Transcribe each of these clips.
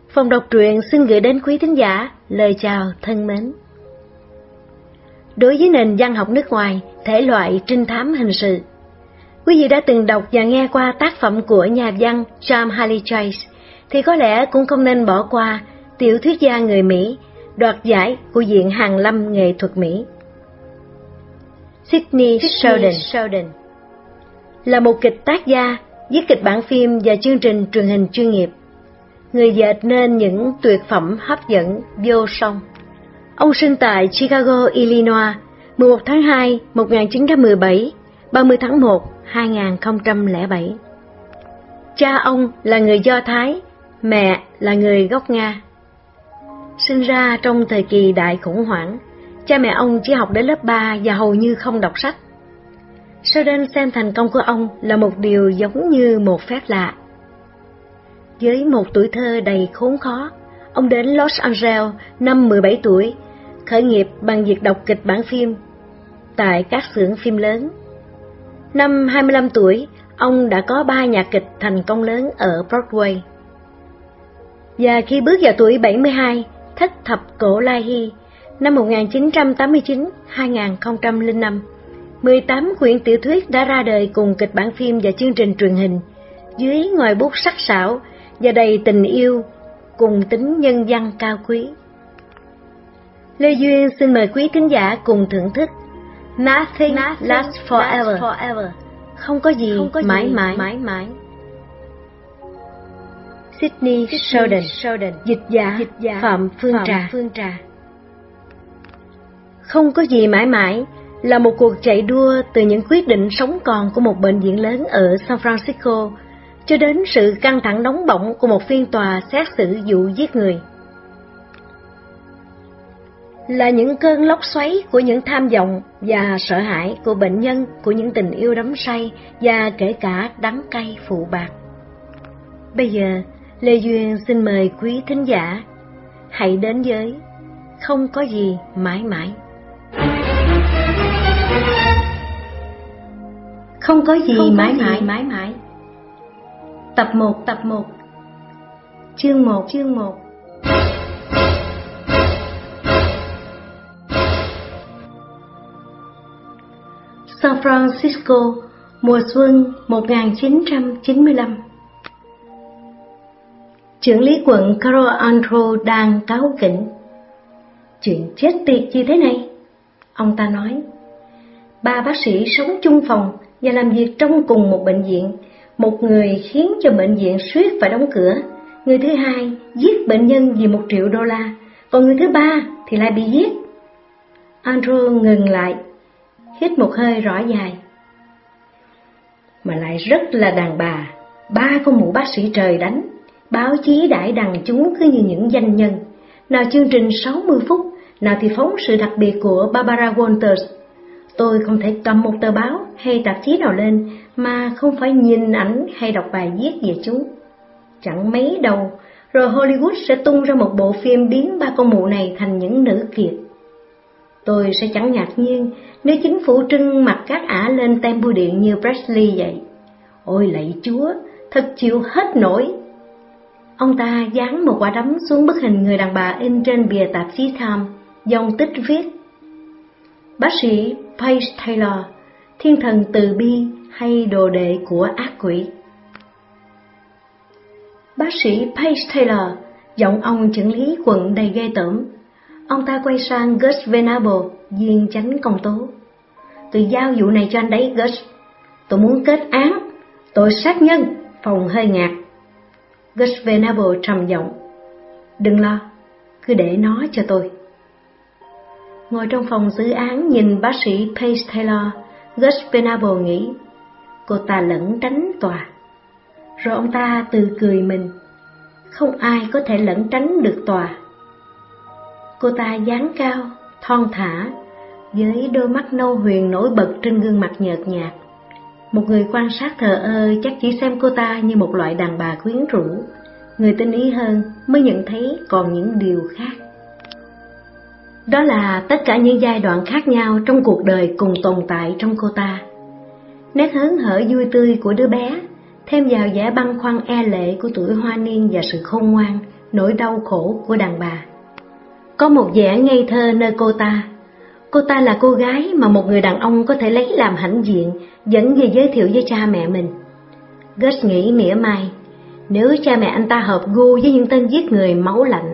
Phòng đọc truyện xin gửi đến quý thính giả lời chào thân mến. Đối với nền văn học nước ngoài, thể loại trinh thám hình sự, quý vị đã từng đọc và nghe qua tác phẩm của nhà văn John Harley Chase, thì có lẽ cũng không nên bỏ qua tiểu thuyết gia người Mỹ đoạt giải của Viện Hàn Lâm Nghệ thuật Mỹ. Sidney Sheldon là một kịch tác gia, viết kịch bản phim và chương trình truyền hình chuyên nghiệp. Người dệt nên những tuyệt phẩm hấp dẫn vô song. Ông sinh tại Chicago, Illinois, 11 tháng 2, 1917, 30 tháng 1, 2007. Cha ông là người Do Thái, mẹ là người gốc Nga. Sinh ra trong thời kỳ đại khủng hoảng, cha mẹ ông chỉ học đến lớp 3 và hầu như không đọc sách. Sheldon xem thành công của ông là một điều giống như một phép lạ. Với một tuổi thơ đầy khốn khó, ông đến Los Angeles năm 17 tuổi, khởi nghiệp bằng việc đọc kịch bản phim tại các xưởng phim lớn. Năm 25 tuổi, ông đã có 3 nhạc kịch thành công lớn ở Broadway. Và khi bước vào tuổi 72, Thích Thập Cổ Lai Hy, năm 1989-2005, 18 quyển tiểu thuyết đã ra đời cùng kịch bản phim và chương trình truyền hình, dưới ngòi bút sắc sảo và đầy tình yêu cùng tính nhân văn cao quý. Lê Duyên xin mời quý thính giả cùng thưởng thức Nothing Lasts Forever. Không có gì mãi mãi. Sidney Sheldon, dịch giả Phạm Phương Trà. Không có gì mãi mãi là một cuộc chạy đua từ những quyết định sống còn của một bệnh viện lớn ở San Francisco cho đến sự căng thẳng nóng bỏng của một phiên tòa xét xử vụ giết người. Là những cơn lốc xoáy của những tham vọng và sợ hãi của bệnh nhân, của những tình yêu đắm say và kể cả đắng cay phụ bạc. Bây giờ, Lê Duyên xin mời quý thính giả hãy đến với Không có gì mãi mãi. Không có gì mãi mãi. Tập 1. Chương 1. San Francisco, mùa xuân 1995. Trưởng lý quận Carol Andrew đang cáu kỉnh. Chuyện chết tiệt gì thế này? Ông ta nói. 3 bác sĩ sống chung phòng và làm việc trong cùng một bệnh viện. Một người khiến cho bệnh viện suýt phải đóng cửa. Người thứ hai giết bệnh nhân vì $1 triệu. Còn người thứ ba thì lại bị giết. Andrew ngừng lại, hít một hơi rõ dài. Mà lại rất là đàn bà. 3 con mụ bác sĩ trời đánh. Báo chí đại đăng chúng cứ như những danh nhân. Nào chương trình 60 phút, nào thì phóng sự đặc biệt của Barbara Walters. Tôi không thể cầm một tờ báo hay tạp chí nào lên mà không phải nhìn ảnh hay đọc bài viết về chúng. Chẳng mấy đâu, rồi Hollywood sẽ tung ra một bộ phim biến 3 con mụ này thành những nữ kiệt. Tôi sẽ chẳng ngạc nhiên nếu chính phủ trưng mặt các ả lên tem bưu điện như Presley vậy. Ôi lạy Chúa, thật chịu hết nổi. Ông ta dán một quả đấm xuống bức hình người đàn bà in trên bìa tạp chí Time, dòng tích viết: Bác sĩ Paige Taylor, thiên thần từ bi hay đồ đệ của ác quỷ? Bác sĩ Paige Taylor, giọng ông trưởng lý quận đầy ghê tởm. Ông ta quay sang Gus Venable, viên chánh công tố. Tôi giao vụ này cho anh đấy, Gus. Tôi muốn kết án, tội sát nhân. Phòng hơi ngạc. Gus Venable trầm giọng. Đừng lo, cứ để nó cho tôi. Ngồi trong phòng xử án nhìn bác sĩ Paige Taylor, Gus Venable nghĩ, cô ta lẩn tránh tòa. Rồi ông ta tự cười mình. Không ai có thể lẩn tránh được tòa. Cô ta dáng cao, thon thả, với đôi mắt nâu huyền nổi bật trên gương mặt nhợt nhạt. Một người quan sát thờ ơ chắc chỉ xem cô ta như một loại đàn bà quyến rũ. Người tinh ý hơn mới nhận thấy còn những điều khác. Đó là tất cả những giai đoạn khác nhau trong cuộc đời cùng tồn tại trong cô ta. Nét hớn hở vui tươi của đứa bé, thêm vào vẻ băn khoăn e lệ của tuổi hoa niên và sự khôn ngoan, nỗi đau khổ của đàn bà. Có một vẻ ngây thơ nơi cô ta. Cô ta là cô gái mà một người đàn ông có thể lấy làm hãnh diện, dẫn về giới thiệu với cha mẹ mình. Gus nghĩ mỉa mai, nếu cha mẹ anh ta hợp gu với những tên giết người máu lạnh.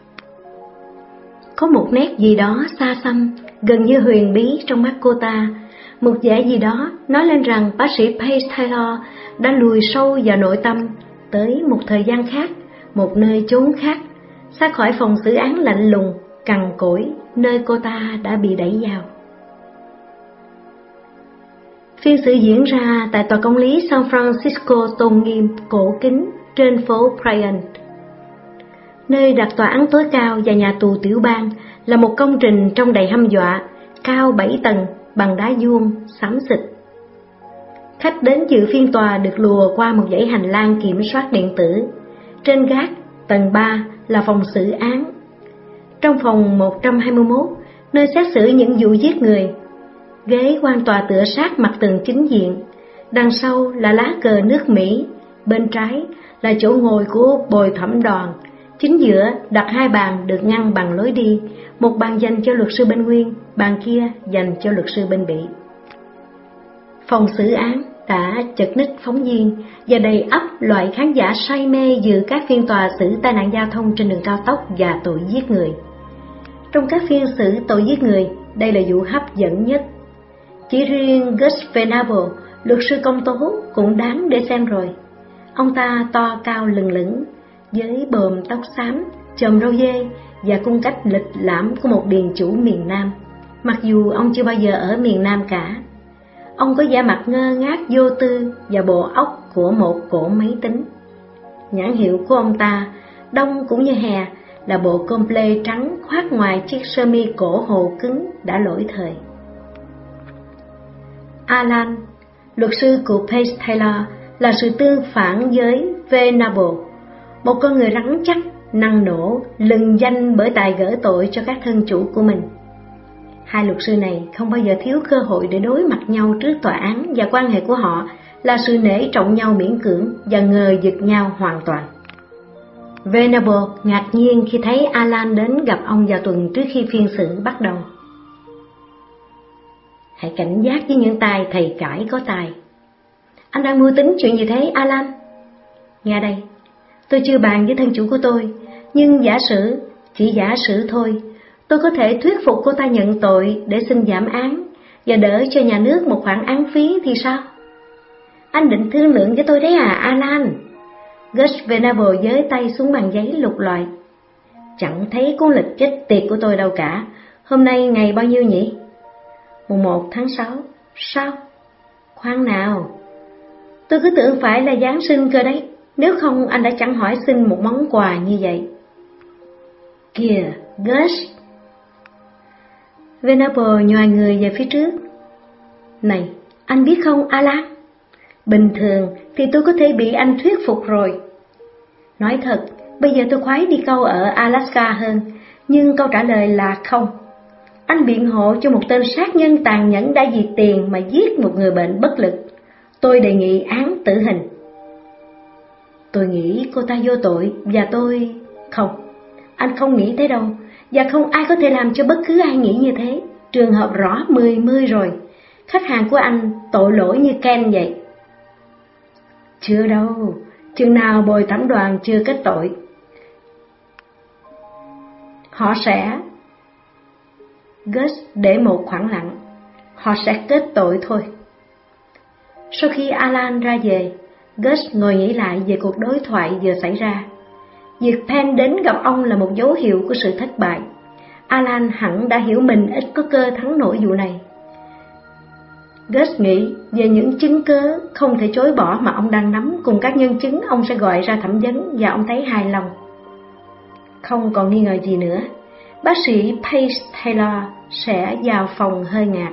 Có một nét gì đó xa xăm, gần như huyền bí trong mắt cô ta, một vẻ gì đó nói lên rằng bác sĩ Pace Taylor đã lùi sâu vào nội tâm, tới một thời gian khác, một nơi chốn khác, xa khỏi phòng xử án lạnh lùng, cằn cỗi, nơi cô ta đã bị đẩy vào. Phiên xử diễn ra tại tòa công lý San Francisco tôn nghiêm, cổ kính trên phố Bryant. Nơi đặt tòa án tối cao và nhà tù tiểu bang là một công trình trông đầy hăm dọa, cao 7 tầng bằng đá vuông xám xịt. Khách đến dự phiên tòa được lùa qua một dãy hành lang kiểm soát điện tử. Trên gác, tầng 3 là phòng xử án. Trong phòng 121, nơi xét xử những vụ giết người, ghế quan tòa tựa sát mặt tường chính diện. Đằng sau là lá cờ nước Mỹ, bên trái là chỗ ngồi của bồi thẩm đoàn. Chính giữa đặt 2 bàn được ngăn bằng lối đi, một bàn dành cho luật sư bên Nguyên, bàn kia dành cho luật sư bên Bỉ. Phòng xử án đã chật ních phóng viên và đầy ắp loại khán giả say mê dự các phiên tòa xử tai nạn giao thông trên đường cao tốc và tội giết người. Trong các phiên xử tội giết người, đây là vụ hấp dẫn nhất. Chỉ riêng Gus Venable, luật sư công tố, cũng đáng để xem rồi. Ông ta to cao lừng lững, với bờm tóc xám, chòm râu dê và cung cách lịch lãm của một điền chủ miền Nam, mặc dù ông chưa bao giờ ở miền Nam cả. Ông có vẻ mặt ngơ ngác vô tư và bộ óc của một cỗ máy tính. Nhãn hiệu của ông ta, đông cũng như hè, là bộ comple trắng khoác ngoài chiếc sơ mi cổ hồ cứng đã lỗi thời. Alan, luật sư của Pace Taylor, là sự tương phản với Venable, một con người rắn chắc, năng nổ, lừng danh bởi tài gỡ tội cho các thân chủ của mình. Hai luật sư này không bao giờ thiếu cơ hội để đối mặt nhau trước tòa án, và quan hệ của họ là sự nể trọng nhau miễn cưỡng và ngờ vực nhau hoàn toàn. Venable ngạc nhiên khi thấy Alan đến gặp ông vào tuần trước khi phiên xử bắt đầu. Hãy cảnh giác với những tài thầy cãi có tài. Anh đang mưu tính chuyện gì thế, Alan? Nghe đây, tôi chưa bàn với thân chủ của tôi, nhưng chỉ giả sử thôi, tôi có thể thuyết phục cô ta nhận tội để xin giảm án và đỡ cho nhà nước một khoản án phí thì sao? Anh định thương lượng với tôi đấy à, Alan? Gus Venable giơ tay xuống bàn giấy lục lọi. Chẳng thấy cuốn lịch chết tiệt của tôi đâu cả. Hôm nay ngày bao nhiêu nhỉ? Mùng 1 tháng 6. Sao? Khoan nào, tôi cứ tưởng phải là Giáng sinh cơ đấy. Nếu không anh đã chẳng hỏi xin một món quà như vậy. Kìa, Gus. Venable nhòi người về phía trước. Này, anh biết không, Alan? Bình thường thì tôi có thể bị anh thuyết phục rồi. Nói thật, bây giờ tôi khoái đi câu ở Alaska hơn, nhưng câu trả lời là không. Anh biện hộ cho một tên sát nhân tàn nhẫn đã vì tiền mà giết một người bệnh bất lực. Tôi đề nghị án tử hình. Tôi nghĩ cô ta vô tội và tôi... Không, anh không nghĩ thế đâu, và không ai có thể làm cho bất cứ ai nghĩ như thế. Trường hợp rõ 10 rồi. Khách hàng của anh tội lỗi như Ken vậy. Chưa đâu, chừng nào bồi thẩm đoàn chưa kết tội. Họ sẽ... Gus để một khoảng lặng. Họ sẽ kết tội thôi. Sau khi Alan ra về, Gus ngồi nghĩ lại về cuộc đối thoại vừa xảy ra. Việc Penn đến gặp ông là một dấu hiệu của sự thất bại. Alan hẳn đã hiểu mình ít có cơ thắng nổi vụ này. Gus nghĩ về những chứng cớ không thể chối bỏ mà ông đang nắm cùng các nhân chứng ông sẽ gọi ra thẩm vấn, và ông thấy hài lòng. Không còn nghi ngờ gì nữa, bác sĩ Pace Taylor sẽ vào phòng hơi ngạt.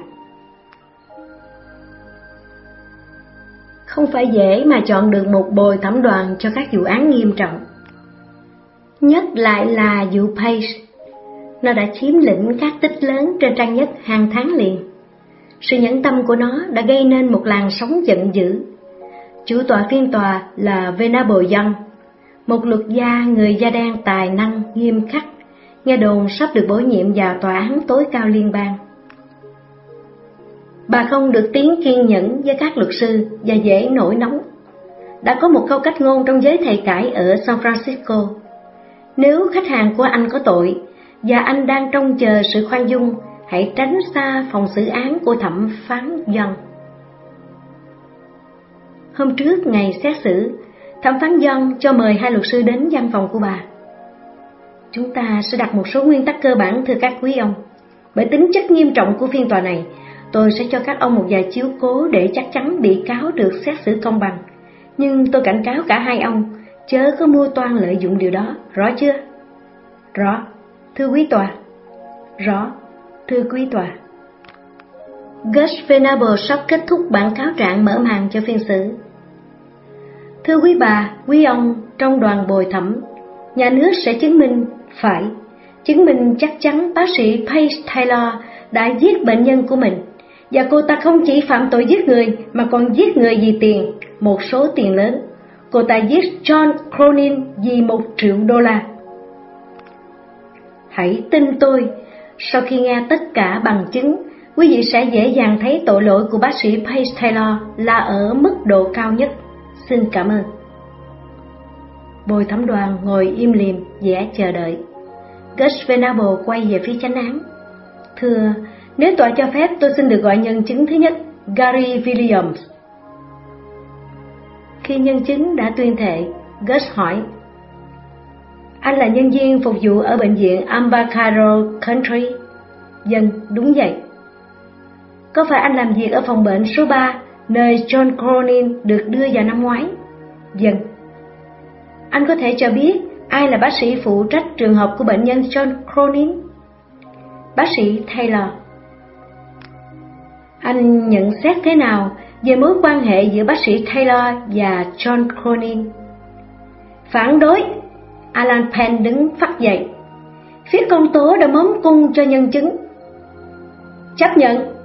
Không phải dễ mà chọn được một bồi thẩm đoàn cho các vụ án nghiêm trọng. Nhất lại là vụ Pace. Nó đã chiếm lĩnh các tích lớn trên trang nhất hàng tháng liền. Sự nhẫn tâm của nó đã gây nên một làn sóng giận dữ. Chủ tọa phiên tòa là Venable Young, một luật gia người da đen tài năng, nghiêm khắc, nghe đồn sắp được bổ nhiệm vào tòa án tối cao liên bang. Bà không được tiếng kiên nhẫn với các luật sư và dễ nổi nóng. Đã có một câu cách ngôn trong giới thầy cãi ở San Francisco: nếu khách hàng của anh có tội và anh đang trông chờ sự khoan dung, hãy tránh xa phòng xử án của thẩm phán Young. Hôm trước ngày xét xử, thẩm phán Young cho mời 2 luật sư đến văn phòng của bà. Chúng ta sẽ đặt một số nguyên tắc cơ bản, thưa các quý ông. Bởi tính chất nghiêm trọng của phiên tòa này, tôi sẽ cho các ông một vài chiếu cố để chắc chắn bị cáo được xét xử công bằng. Nhưng tôi cảnh cáo cả 2 ông, chớ có mưu toan lợi dụng điều đó, rõ chưa? Rõ, thưa quý tòa. Rõ, thưa quý tòa. Gus Venable sắp kết thúc bản cáo trạng mở màn cho phiên xử. Thưa quý bà, quý ông, trong đoàn bồi thẩm, nhà nước sẽ chứng minh chắc chắn bác sĩ Paige Taylor đã giết bệnh nhân của mình, và cô ta không chỉ phạm tội giết người mà còn giết người vì tiền, một số tiền lớn. Cô ta giết John Cronin vì $1 triệu. Hãy tin tôi, sau khi nghe tất cả bằng chứng, quý vị sẽ dễ dàng thấy tội lỗi của bác sĩ Paige Taylor là ở mức độ cao nhất. Xin cảm ơn. Bồi thẩm đoàn ngồi im lìm, vẻ chờ đợi. Gus Venable quay về phía chánh án. Thưa, nếu tòa cho phép, tôi xin được gọi nhân chứng thứ nhất, Gary Williams. Khi nhân chứng đã tuyên thệ, Gus hỏi: anh là nhân viên phục vụ ở bệnh viện Ambacaro Country? Vâng, đúng vậy. Có phải anh làm việc ở phòng bệnh số 3, nơi John Cronin được đưa vào năm ngoái? Vâng. Anh có thể cho biết ai là bác sĩ phụ trách trường hợp của bệnh nhân John Cronin? Bác sĩ Taylor. Anh nhận xét thế nào về mối quan hệ giữa bác sĩ Taylor và John Cronin? Phản đối. Alan Penn đứng phắt dậy. Phía công tố đã mớm cung cho nhân chứng. Chấp nhận.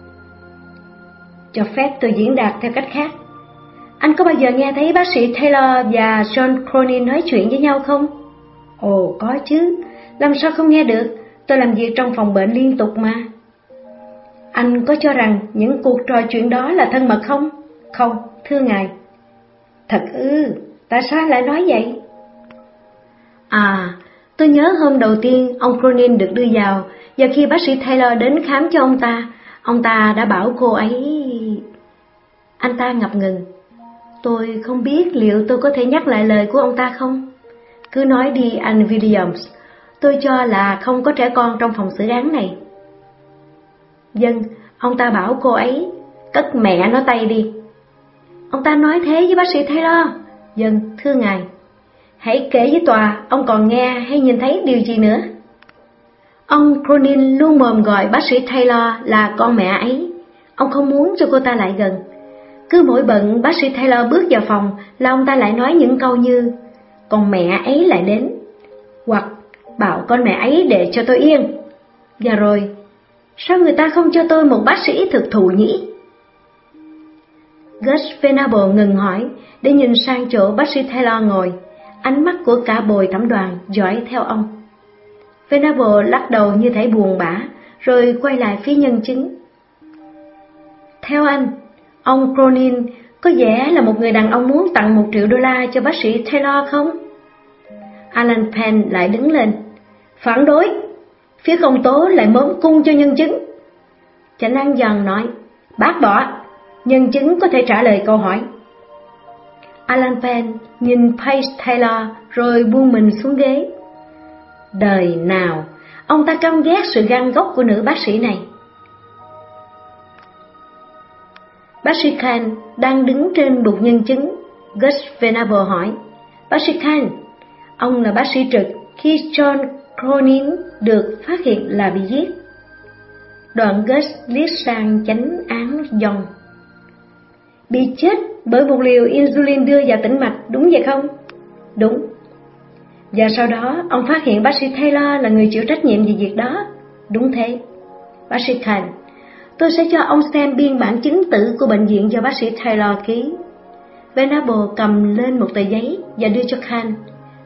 Cho phép tôi diễn đạt theo cách khác. Anh có bao giờ nghe thấy bác sĩ Taylor và John Cronin nói chuyện với nhau không? Ồ, có chứ. Làm sao không nghe được? Tôi làm việc trong phòng bệnh liên tục mà. Anh có cho rằng những cuộc trò chuyện đó là thân mật không? Không, thưa ngài. Thật ư? Tại sao anh lại nói vậy? Tôi nhớ hôm đầu tiên ông Cronin được đưa vào, và khi bác sĩ Taylor đến khám cho ông ta đã bảo cô ấy... Anh ta ngập ngừng. Tôi không biết liệu tôi có thể nhắc lại lời của ông ta không? Cứ nói đi anh Williams, tôi cho là không có trẻ con trong phòng xử án này. Vâng, ông ta bảo cô ấy, cất mẹ nó tay đi. Ông ta nói thế với bác sĩ Taylor? Vâng, thưa ngài. Hãy kể với tòa, ông còn nghe hay nhìn thấy điều gì nữa? Ông Cronin luôn mồm gọi bác sĩ Taylor là con mẹ ấy. Ông không muốn cho cô ta lại gần. Cứ mỗi bận bác sĩ Taylor bước vào phòng là ông ta lại nói những câu như con mẹ ấy lại đến, hoặc bảo con mẹ ấy để cho tôi yên. Và rồi, sao người ta không cho tôi một bác sĩ thực thụ nhỉ? Gus Venable ngừng hỏi để nhìn sang chỗ bác sĩ Taylor ngồi. Ánh mắt của cả bồi thẩm đoàn dõi theo ông. Venable lắc đầu như thể buồn bã, rồi quay lại phía nhân chứng. Theo anh, ông Cronin có vẻ là một người đàn ông muốn tặng $1 triệu cho bác sĩ Taylor không? Alan Penn lại đứng lên. Phản đối. Phía công tố lại mớm cung cho nhân chứng. Chánh án Young nói, bác bỏ. Nhân chứng có thể trả lời câu hỏi. Alan Penn nhìn Paige Taylor rồi buông mình xuống ghế. Đời nào, ông ta căm ghét sự gan góc của nữ bác sĩ này. Bác sĩ Khan đang đứng trên bục nhân chứng. Gus Venable hỏi, bác sĩ Khan, ông là bác sĩ trực khi John Cronin được phát hiện là bị giết. Đoạn Gus liếc sang chánh án Young. Bị chết bởi một liều insulin đưa vào tĩnh mạch, đúng vậy không? Đúng. Và sau đó ông phát hiện bác sĩ Taylor là người chịu trách nhiệm về việc đó. Đúng thế. Bác sĩ Khan, tôi sẽ cho ông xem biên bản chứng tử của bệnh viện do bác sĩ Taylor ký. Venable cầm lên một tờ giấy và đưa cho Khan.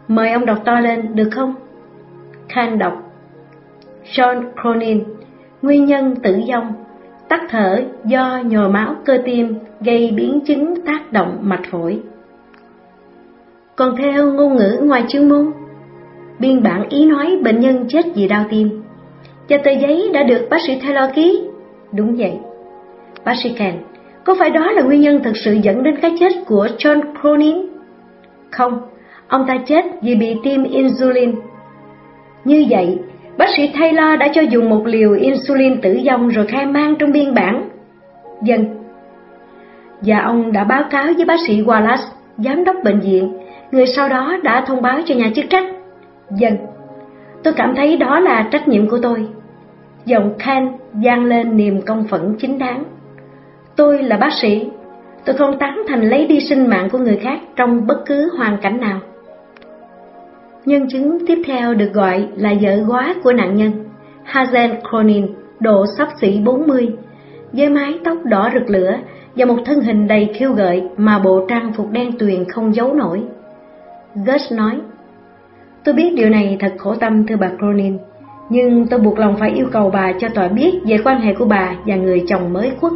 Mời ông đọc to lên, được không? Khan đọc. John Cronin, nguyên nhân tử vong, tắc thở do nhồi máu cơ tim gây biến chứng tác động mạch phổi. Còn theo ngôn ngữ ngoài chuyên môn, biên bản ý nói bệnh nhân chết vì đau tim, và tờ giấy đã được bác sĩ Taylor ký. Đúng vậy. Bác sĩ Khan, có phải đó là nguyên nhân thực sự dẫn đến cái chết của John Cronin? Không, ông ta chết vì bị tiêm insulin. Như vậy, bác sĩ Taylor đã cho dùng một liều insulin tử vong rồi khai mang trong biên bản. Vâng. Và ông đã báo cáo với bác sĩ Wallace, giám đốc bệnh viện, người sau đó đã thông báo cho nhà chức trách. Vâng. Tôi cảm thấy đó là trách nhiệm của tôi. Giọng Khan vang lên niềm công phẫn chính đáng. Tôi là bác sĩ. Tôi không tán thành lấy đi sinh mạng của người khác trong bất cứ hoàn cảnh nào. Nhân chứng tiếp theo được gọi là vợ góa của nạn nhân, Hazel Cronin, độ xấp xỉ 40, với mái tóc đỏ rực lửa và một thân hình đầy khiêu gợi mà bộ trang phục đen tuyền không giấu nổi. Gus nói, tôi biết điều này thật khổ tâm thưa bà Cronin, nhưng tôi buộc lòng phải yêu cầu bà cho tòa biết về quan hệ của bà và người chồng mới khuất.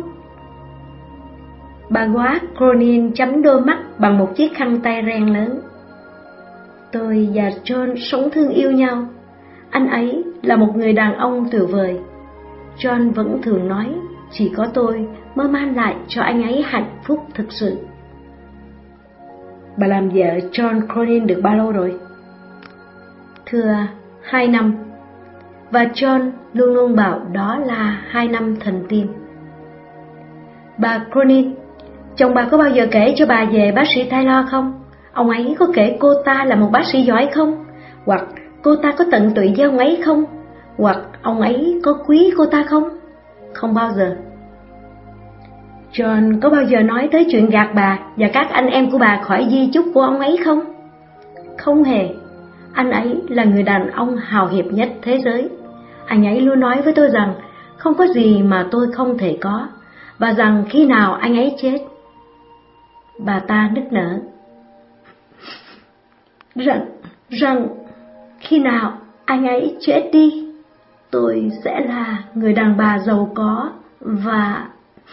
Bà góa Cronin chấm đôi mắt bằng một chiếc khăn tay ren lớn. Tôi và John sống thương yêu nhau. Anh ấy là một người đàn ông tuyệt vời. John vẫn thường nói, chỉ có tôi mới mang lại cho anh ấy hạnh phúc thực sự. Bà làm vợ John Cronin được bao lâu rồi? Thưa, 2 năm. Và John luôn luôn bảo đó là 2 năm thần tiên. Bà Cronin, chồng bà có bao giờ kể cho bà về bác sĩ Taylor không? Ông ấy có kể cô ta là một bác sĩ giỏi không? Hoặc cô ta có tận tụy với ông ấy không? Hoặc ông ấy có quý cô ta không? Không bao giờ. John có bao giờ nói tới chuyện gạt bà và các anh em của bà khỏi di chúc của ông ấy không? Không hề. Anh ấy là người đàn ông hào hiệp nhất thế giới. Anh ấy luôn nói với tôi rằng không có gì mà tôi không thể có, và rằng khi nào anh ấy chết. Bà ta nức nở. Rằng khi nào anh ấy chết đi, tôi sẽ là người đàn bà giàu có và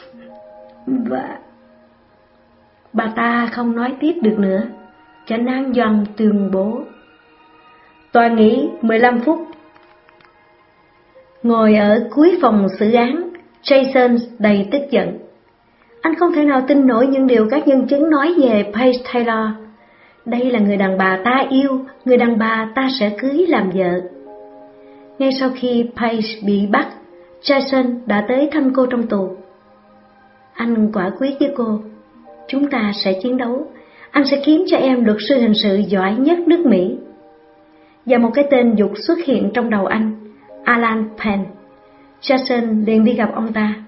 bà ta không nói tiếp được nữa. Chánh án Doan tuyên bố. Tòa nghỉ 15 phút. Ngồi ở cuối phòng xử án, Jason đầy tức giận. Anh không thể nào tin nổi những điều các nhân chứng nói về Paige Taylor. Đây là người đàn bà ta yêu, người đàn bà ta sẽ cưới làm vợ. Ngay sau khi Paige bị bắt, Jason đã tới thăm cô trong tù. Anh quả quyết với cô, chúng ta sẽ chiến đấu, anh sẽ kiếm cho em luật sư hình sự giỏi nhất nước Mỹ. Và một cái tên dục xuất hiện trong đầu anh, Alan Penn. Jason liền đi gặp ông ta.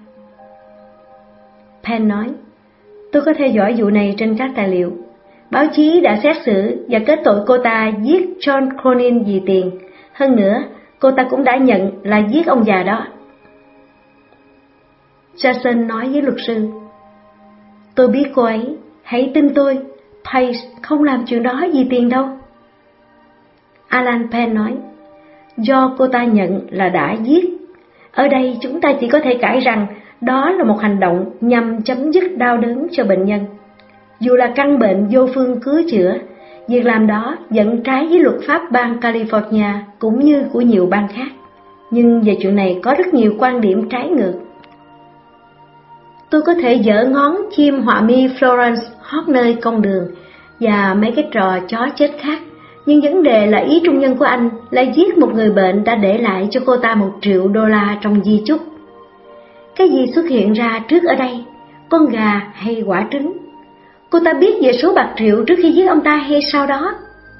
Penn nói, tôi có theo dõi vụ này trên các tài liệu. Báo chí đã xét xử và kết tội cô ta giết John Cronin vì tiền. Hơn nữa, cô ta cũng đã nhận là giết ông già đó. Jason nói với luật sư, tôi biết cô ấy, hãy tin tôi, Paige không làm chuyện đó vì tiền đâu. Alan Penn nói, do cô ta nhận là đã giết. Ở đây chúng ta chỉ có thể cãi rằng đó là một hành động nhằm chấm dứt đau đớn cho bệnh nhân. Dù là căn bệnh vô phương cứu chữa, việc làm đó vẫn trái với luật pháp bang California cũng như của nhiều bang khác. Nhưng về chuyện này có rất nhiều quan điểm trái ngược. Tôi có thể giở ngón chim họa mi Florence hót nơi công đường và mấy cái trò chó chết khác, nhưng vấn đề là ý trung nhân của anh là giết một người bệnh đã để lại cho cô ta $1 triệu trong di chúc. Cái gì xuất hiện ra trước ở đây, con gà hay quả trứng? Cô ta biết về số bạc triệu trước khi giết ông ta hay sau đó?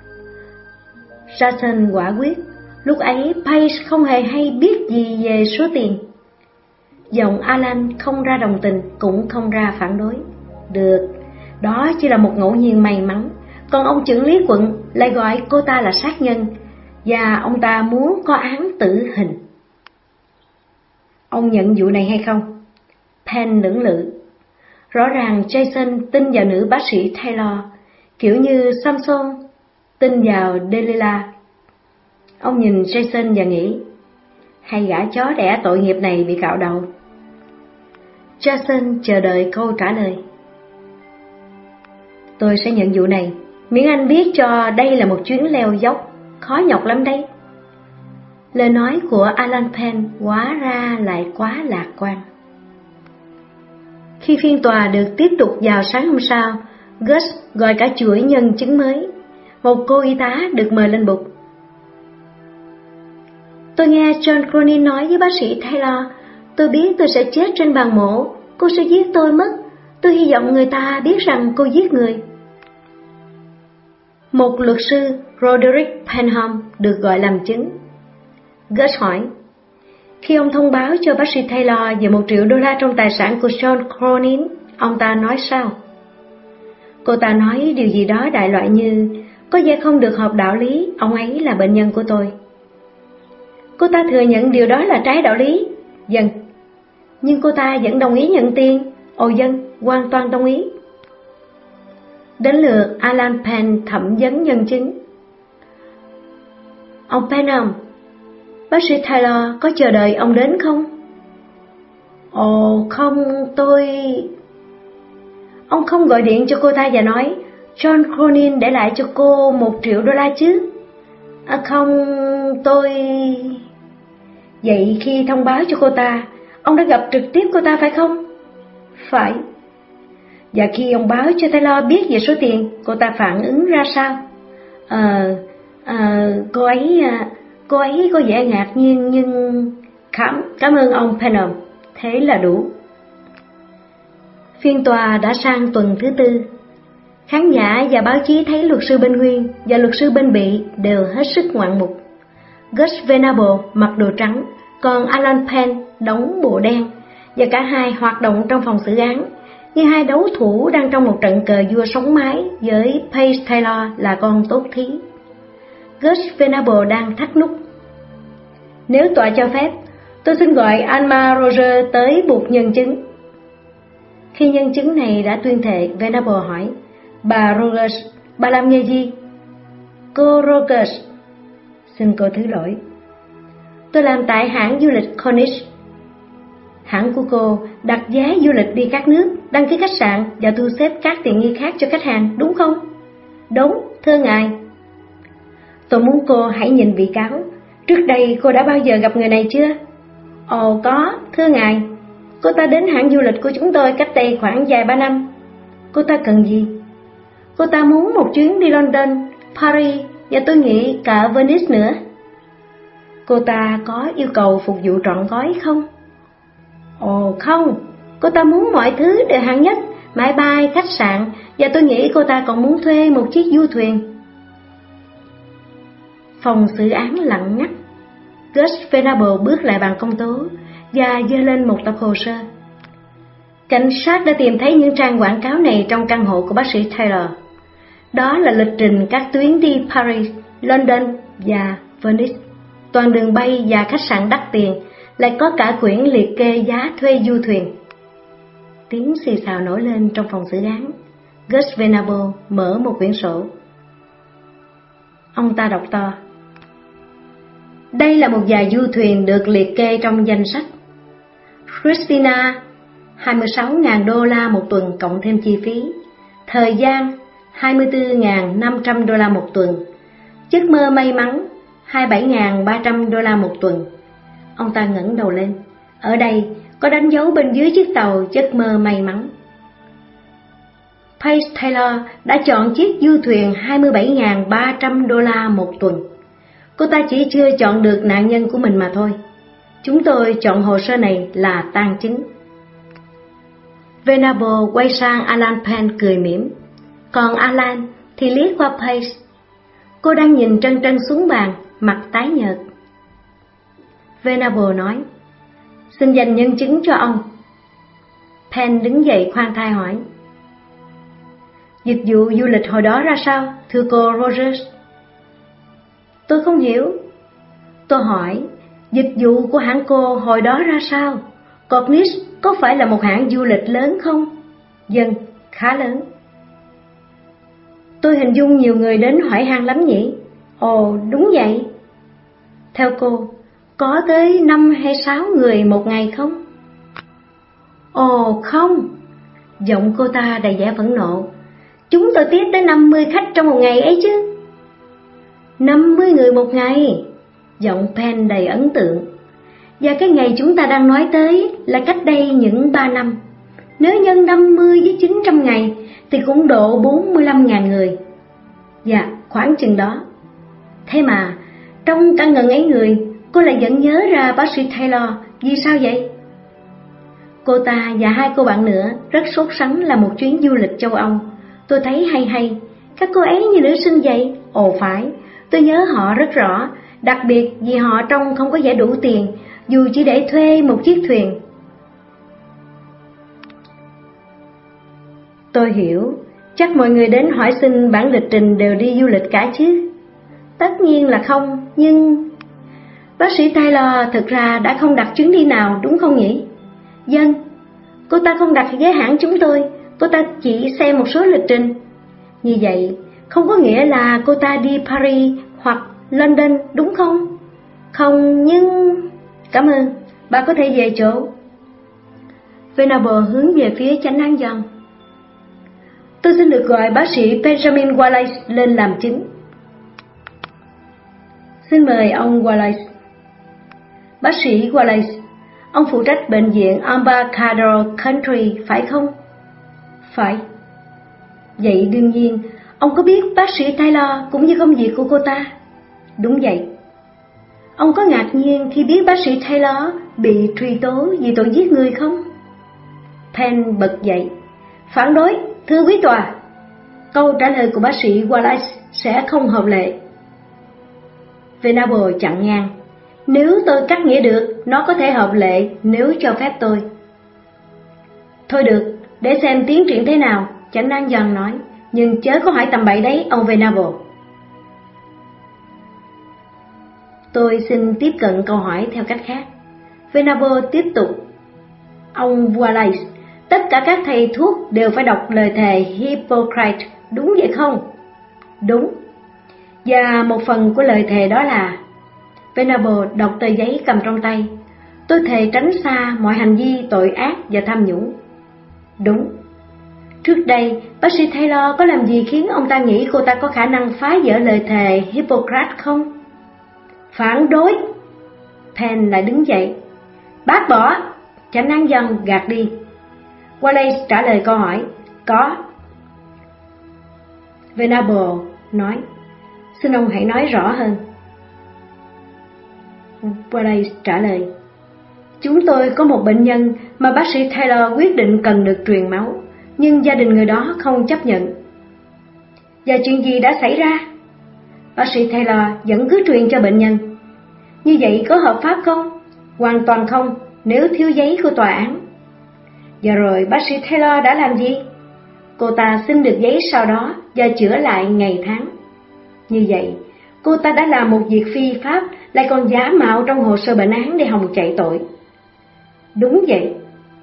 Jason quả quyết, lúc ấy Paige không hề hay biết gì về số tiền. Giọng Alan không ra đồng tình cũng không ra phản đối. Được, đó chỉ là một ngẫu nhiên may mắn. Còn ông chưởng lý quận lại gọi cô ta là sát nhân, và ông ta muốn có án tử hình. Ông nhận vụ này hay không? Penn lưỡng lự. Rõ ràng Jason tin vào nữ bác sĩ Taylor, kiểu như Samson. tin vào Delilah. Ông nhìn Jason và nghĩ, hay gã chó đẻ tội nghiệp này bị cạo đầu. Jason chờ đợi câu trả lời. Tôi sẽ nhận vụ này, miễn anh biết cho đây là một chuyến leo dốc, khó nhọc lắm đấy. Lời nói của Alan Penn hóa ra lại quá lạc quan. Khi phiên tòa được tiếp tục vào sáng hôm sau, Gus gọi cả chuỗi nhân chứng mới. Một cô y tá được mời lên bục. Tôi nghe John Cronin nói với bác sĩ Taylor, tôi biết tôi sẽ chết trên bàn mổ, cô sẽ giết tôi mất. Tôi hy vọng người ta biết rằng cô giết người. Một luật sư, Roderick Penham, được gọi làm chứng. Gus hỏi, khi ông thông báo cho bác sĩ Taylor về $1 triệu trong tài sản của John Cronin, ông ta nói sao? Cô ta nói điều gì đó đại loại như, có vẻ không được hợp đạo lý, ông ấy là bệnh nhân của tôi. Cô ta thừa nhận điều đó là trái đạo lý. Vâng. Nhưng cô ta vẫn đồng ý nhận tiền. Ồ vâng, hoàn toàn đồng ý. Đến lượt Alan Penn thẩm vấn nhân chứng. Ông Penham, bác sĩ Taylor có chờ đợi ông đến không? Ồ không, Ông không gọi điện cho cô ta và nói, John Cronin để lại cho cô $1 triệu chứ? Không, Vậy khi thông báo cho cô ta, ông đã gặp trực tiếp cô ta phải không? Phải. Và khi ông báo cho Taylor biết về số tiền, cô ta phản ứng ra sao? Cô ấy có vẻ ngạc nhiên nhưng... Cảm ơn ông Penham, thế là đủ. Phiên tòa đã sang tuần thứ 4. Khán giả và báo chí thấy luật sư bên Nguyên và luật sư bên Bị đều hết sức ngoạn mục. Gus Venable mặc đồ trắng, còn Alan Penn đóng bộ đen, và cả hai hoạt động trong phòng xử án, như hai đấu thủ đang trong một trận cờ vua sống mái với Pace Taylor là con tốt thí. Gus Venable đang thắt nút. Nếu tòa cho phép, tôi xin gọi Alma Roger tới buộc nhân chứng. Khi nhân chứng này đã tuyên thệ, Venable hỏi, bà Rogers, bà làm nghề gì? Cô Rogers, xin cô thứ lỗi. Tôi làm tại hãng du lịch Cornish. Hãng của cô đặt vé du lịch đi các nước, đăng ký khách sạn và thu xếp các tiện nghi khác cho khách hàng, đúng không? Đúng, thưa ngài. Tôi muốn cô hãy nhìn bị cáo. Trước đây cô đã bao giờ gặp người này chưa? Ồ có, thưa ngài. Cô ta đến hãng du lịch của chúng tôi cách đây khoảng vài ba năm. Cô ta cần gì? Cô ta muốn một chuyến đi London, Paris và tôi nghĩ cả Venice nữa. Cô ta có yêu cầu phục vụ trọn gói không? Ồ không, cô ta muốn mọi thứ đều hạng nhất, máy bay, khách sạn, và tôi nghĩ cô ta còn muốn thuê một chiếc du thuyền. Phòng xử án lặng ngắt. Gus Venable bước lại bàn công tố và giơ lên một tập hồ sơ. Cảnh sát đã tìm thấy những trang quảng cáo này trong căn hộ của bác sĩ Taylor. Đó là lịch trình các tuyến đi Paris, London và Venice. Toàn đường bay và khách sạn đắt tiền, lại có cả quyển liệt kê giá thuê du thuyền. Tiếng xì xào nổi lên trong phòng xử án. Gus Venable mở một quyển sổ. Ông ta đọc to. Đây là một vài du thuyền được liệt kê trong danh sách. Christina, $26.000 một tuần cộng thêm chi phí. Thời gian, $24.500 một tuần. Giấc mơ may mắn, $27.300 một tuần. Ông ta ngẩng đầu lên. Ở đây có đánh dấu bên dưới chiếc tàu giấc mơ may mắn. Pace Taylor đã chọn chiếc du thuyền $27.300 một tuần. Cô ta chỉ chưa chọn được nạn nhân của mình mà thôi. Chúng tôi chọn hồ sơ này là tang chứng. Venable quay sang Alan Penn cười mỉm. Còn Alan thì liếc qua Pace. Cô đang nhìn trân trân xuống bàn, mặt tái nhợt. Venable nói, xin dành nhân chứng cho ông. Penn đứng dậy khoan thai hỏi, dịch vụ du lịch hồi đó ra sao, thưa cô Rogers? Tôi không hiểu. Tôi hỏi, dịch vụ của hãng cô hồi đó ra sao? Cornish có phải là một hãng du lịch lớn không? Vâng, khá lớn. Tôi hình dung nhiều người đến hỏi han lắm nhỉ? Ồ, đúng vậy. Theo cô, có tới 5 hay 6 người một ngày không? Ồ không. Giọng cô ta đầy vẻ phẫn nộ. Chúng tôi tiếp tới 50 khách trong một ngày ấy chứ. 50 người một ngày. Giọng Penn đầy ấn tượng. Và cái ngày chúng ta đang nói tới là cách đây những 3 năm. Nếu nhân 50 với 900 ngày thì cũng độ 45.000 người. Dạ, khoảng chừng đó. Thế mà, trong cả ngần ấy người, cô lại vẫn nhớ ra bác sĩ Taylor. Vì sao vậy? Cô ta và 2 cô bạn nữa rất sốt sắng làm một chuyến du lịch châu Âu. Tôi thấy hay. Các cô ấy như nữ sinh vậy. Ồ phải, tôi nhớ họ rất rõ. Đặc biệt vì họ trông không có vẻ đủ tiền, dù chỉ để thuê một chiếc thuyền. Tôi hiểu, chắc mọi người đến hỏi xin bản lịch trình đều đi du lịch cả chứ? Tất nhiên là không, nhưng... Bác sĩ Taylor thực ra đã không đặt chuyến đi nào đúng không nhỉ? Vâng, cô ta không đặt với hãng chúng tôi, cô ta chỉ xem một số lịch trình. Như vậy, không có nghĩa là cô ta đi Paris hoặc London đúng không? Không, nhưng... Cảm ơn, bà có thể về chỗ. Venable hướng về phía chánh án dân. Tôi xin được gọi bác sĩ Benjamin Wallace lên làm chứng. Xin mời ông Wallace. Bác sĩ Wallace, ông phụ trách bệnh viện Embarcadero Country phải không? Phải. Vậy đương nhiên, ông có biết bác sĩ Taylor cũng như công việc của cô ta? Đúng vậy. Ông có ngạc nhiên khi biết bác sĩ Taylor bị truy tố vì tội giết người không? Penn bật dậy. Phản đối, thưa quý tòa. Câu trả lời của bác sĩ Wallace sẽ không hợp lệ. Venable chặn ngang. Nếu tôi cắt nghĩa được, nó có thể hợp lệ nếu cho phép tôi. Thôi được, để xem tiến triển thế nào, chánh án dân nói. Nhưng chớ có hỏi tầm bậy đấy, ông Venable. Tôi xin tiếp cận câu hỏi theo cách khác. Venable tiếp tục. Ông Wallace, tất cả các thầy thuốc đều phải đọc lời thề Hippocrates, đúng vậy không? Đúng. Và một phần của lời thề đó là... Venable đọc tờ giấy cầm trong tay. Tôi thề tránh xa mọi hành vi tội ác và tham nhũng. Đúng. Trước đây, bác sĩ Taylor có làm gì khiến ông ta nghĩ cô ta có khả năng phá vỡ lời thề Hippocrates không? Phản đối. Penn lại đứng dậy. Bác bỏ. Chánh án dân gạt đi. Wallace trả lời câu hỏi. Có. Venable nói. Xin ông hãy nói rõ hơn. Wallace trả lời. Chúng tôi có một bệnh nhân mà bác sĩ Taylor quyết định cần được truyền máu, nhưng gia đình người đó không chấp nhận. Và chuyện gì đã xảy ra? Bác sĩ Taylor vẫn cứ truyền cho bệnh nhân. Như vậy có hợp pháp không? Hoàn toàn không, nếu thiếu giấy của tòa án. Và rồi bác sĩ Taylor đã làm gì? Cô ta xin được giấy sau đó và chữa lại ngày tháng. Như vậy, cô ta đã làm một việc phi pháp, lại còn giả mạo trong hồ sơ bệnh án để hòng chạy tội. Đúng vậy.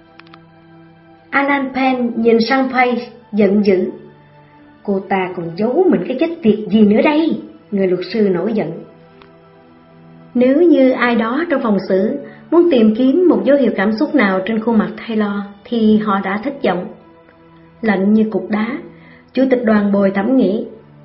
Alan Penn nhìn sang Paige giận dữ. Cô ta còn giấu mình cái chết tiệt gì nữa đây? Người luật sư nổi giận. Nếu như ai đó trong phòng xử muốn tìm kiếm một dấu hiệu cảm xúc nào trên khuôn mặt Taylor thì họ đã thất vọng. Lạnh như cục đá, chủ tịch đoàn bồi thẩm nghĩ.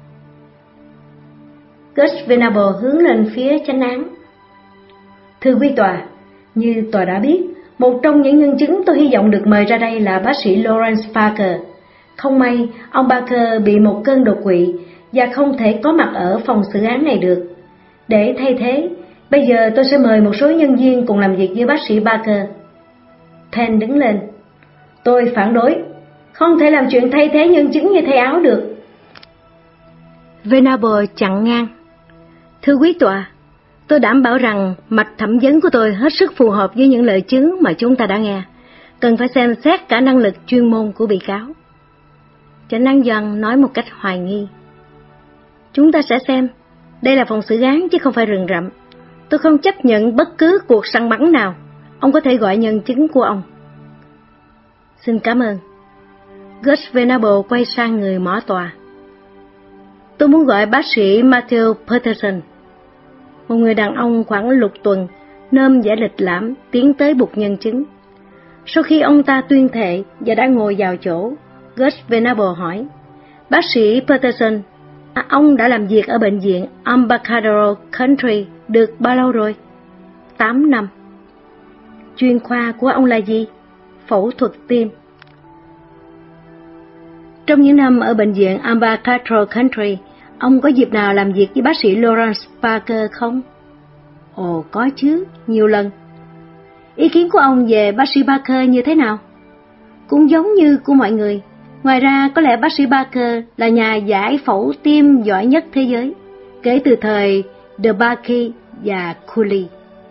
Gus Venable hướng lên phía chánh án. Thưa quý tòa, như tòa đã biết, một trong những nhân chứng tôi hy vọng được mời ra đây là bác sĩ Lawrence Parker. Không may, ông Parker bị một cơn đột quỵ và không thể có mặt ở phòng xử án này được. Để thay thế, bây giờ tôi sẽ mời một số nhân viên cùng làm việc với bác sĩ Parker. Penn đứng lên. Tôi phản đối. Không thể làm chuyện thay thế nhân chứng như thay áo được. Venable chặn ngang. Thưa quý tòa, tôi đảm bảo rằng mạch thẩm vấn của tôi hết sức phù hợp với những lời chứng mà chúng ta đã nghe. Cần phải xem xét cả năng lực chuyên môn của bị cáo. Chánh án dân nói một cách hoài nghi. Chúng ta sẽ xem. Đây là phòng xử án chứ không phải rừng rậm. Tôi không chấp nhận bất cứ cuộc săn bắn nào. Ông có thể gọi nhân chứng của ông. Xin cảm ơn. Gus Venable quay sang người mỏ tòa. Tôi muốn gọi bác sĩ Matthew Peterson. Một người đàn ông khoảng lục tuần, nôm vẻ lịch lãm, tiến tới bục nhân chứng. Sau khi ông ta tuyên thệ và đã ngồi vào chỗ, Gus Venable hỏi, bác sĩ Peterson, ông đã làm việc ở bệnh viện Embarcadero Country được bao lâu rồi? 8 năm. Chuyên khoa của ông là gì? Phẫu thuật tim. Trong những năm ở bệnh viện Embarcadero Country, ông có dịp nào làm việc với bác sĩ Lawrence Parker không? Ồ, có chứ, nhiều lần. Ý kiến của ông về bác sĩ Parker như thế nào? Cũng giống như của mọi người. Ngoài ra, có lẽ bác sĩ Parker là nhà giải phẫu tim giỏi nhất thế giới, kể từ thời DeBakey và Cooley.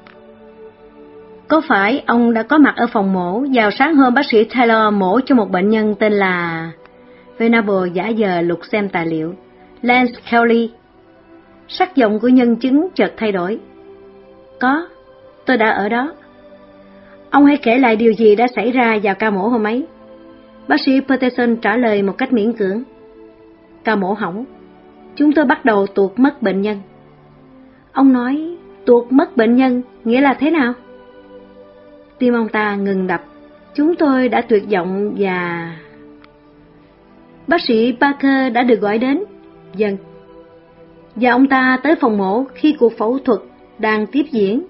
Có phải ông đã có mặt ở phòng mổ vào sáng hôm bác sĩ Taylor mổ cho một bệnh nhân tên là... Venable giả vờ lục xem tài liệu. Lance Kelly. Sắc giọng của nhân chứng chợt thay đổi. Có, tôi đã ở đó. Ông hãy kể lại điều gì đã xảy ra vào ca mổ hôm ấy. Bác sĩ Peterson trả lời một cách miễn cưỡng. Ca mổ hỏng. Chúng tôi bắt đầu tuột mất bệnh nhân. Ông nói tuột mất bệnh nhân nghĩa là thế nào? Tim ông ta ngừng đập. Chúng tôi đã tuyệt vọng và... Bác sĩ Parker đã được gọi đến. Vâng. Và ông ta tới phòng mổ khi cuộc phẫu thuật đang tiếp diễn.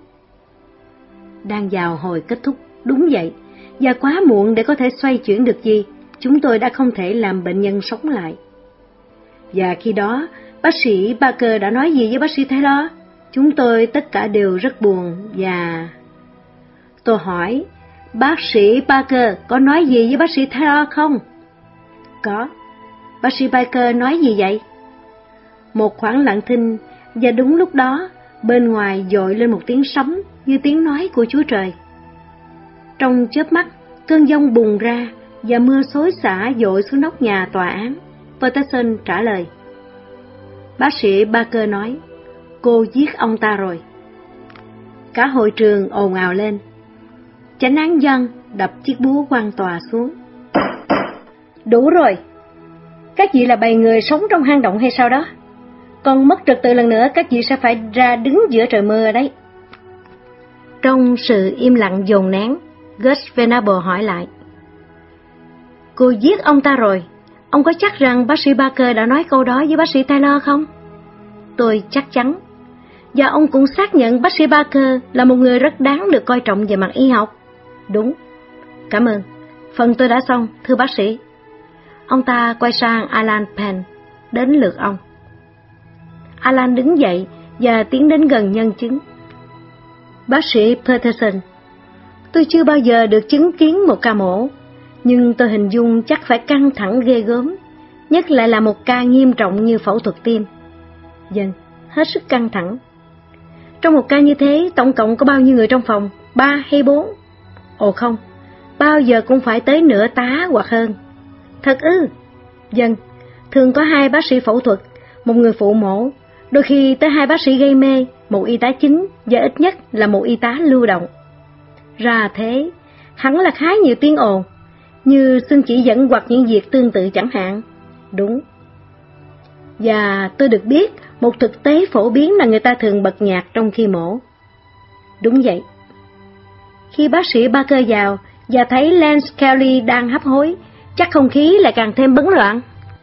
Đang vào hồi kết thúc, đúng vậy. Và quá muộn để có thể xoay chuyển được gì. Chúng tôi đã không thể làm bệnh nhân sống lại. Và khi đó, bác sĩ Parker đã nói gì với bác sĩ Taylor? Chúng tôi tất cả đều rất buồn và... Tôi hỏi, bác sĩ Parker có nói gì với bác sĩ Taylor không? Có. Bác sĩ Parker nói gì vậy? Một khoảng lặng thinh, và đúng lúc đó, bên ngoài dội lên một tiếng sấm như tiếng nói của Chúa Trời. Trong chớp mắt, cơn giông bùng ra và mưa xối xả dội xuống nóc nhà tòa án. Peterson trả lời. Bác sĩ Parker nói, cô giết ông ta rồi. Cả hội trường ồn ào lên. Chánh án dân đập chiếc búa quan tòa xuống. Đủ rồi. Các vị là bầy người sống trong hang động hay sao đó? Còn mất trật tự lần nữa các vị sẽ phải ra đứng giữa trời mưa đấy. Trong sự im lặng dồn nén, Gus Venable hỏi lại. Cô giết ông ta rồi. Ông có chắc rằng bác sĩ Parker đã nói câu đó với bác sĩ Taylor không? Tôi chắc chắn. Và ông cũng xác nhận bác sĩ Parker là một người rất đáng được coi trọng về mặt y học. Đúng. Cảm ơn. Phần tôi đã xong, thưa bác sĩ. Ông ta quay sang Alan Penn. Đến lượt ông. Alan đứng dậy và tiến đến gần nhân chứng. Bác sĩ Peterson, tôi chưa bao giờ được chứng kiến một ca mổ, nhưng tôi hình dung chắc phải căng thẳng ghê gớm, nhất lại là một ca nghiêm trọng như phẫu thuật tim. Vâng, hết sức căng thẳng. Trong một ca như thế, tổng cộng có bao nhiêu người trong phòng? 3 hay 4? Ồ không, bao giờ cũng phải tới nửa tá hoặc hơn. Thật ư? Vâng, thường có 2 bác sĩ phẫu thuật, một người phụ mổ, đôi khi tới 2 bác sĩ gây mê, một y tá chính và ít nhất là một y tá lưu động. Ra thế, hẳn là khá nhiều tiếng ồn, như xin chỉ dẫn hoặc những việc tương tự chẳng hạn. Đúng. Và tôi được biết một thực tế phổ biến là người ta thường bật nhạc trong khi mổ. Đúng vậy. Khi bác sĩ Parker vào và thấy Lance Kelly đang hấp hối, chắc không khí lại càng thêm bấn loạn.